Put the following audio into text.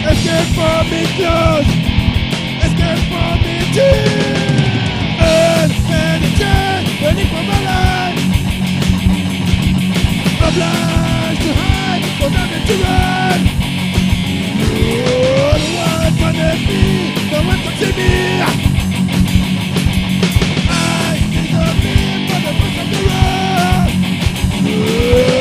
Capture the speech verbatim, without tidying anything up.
Escape from me close. Escape from me tears. And and a chance waiting for my life. Obliged to hide, but nothing to run. Oh, the one punish me, no one can see me. I think of me for the first of the road.